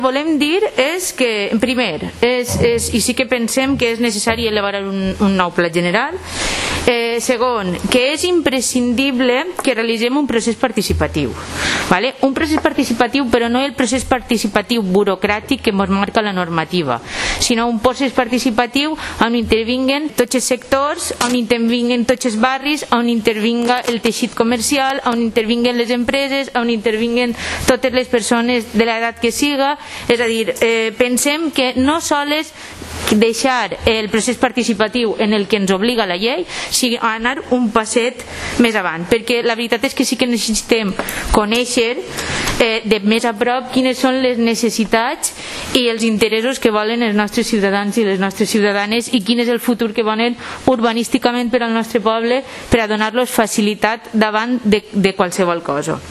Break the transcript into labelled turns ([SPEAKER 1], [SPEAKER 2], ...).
[SPEAKER 1] Volem dir és que, primer, i sí que pensem que és necessari elaborar un nou pla general. Segon, que és imprescindible que realitzem un procés participatiu. Un procés participatiu, però no el procés participatiu burocràtic que ens marca la normativa, sinó un procés participatiu on intervinguen tots els sectors, on intervinguen tots els barris, on intervinga el teixit comercial, on intervinguen les empreses, on intervinguen totes les persones de l'edat que siga. És a dir, pensem que no sols deixar el procés participatiu en el que ens obliga la llei, sinó anar un passet més avant, perquè la veritat és que sí que necessitem conèixer de més a prop quines són les necessitats i els interessos que volen els nostres ciutadans i les nostres ciutadanes i quin és el futur que volen urbanísticament per al nostre poble, per a donar-los facilitat davant de qualsevol cosa.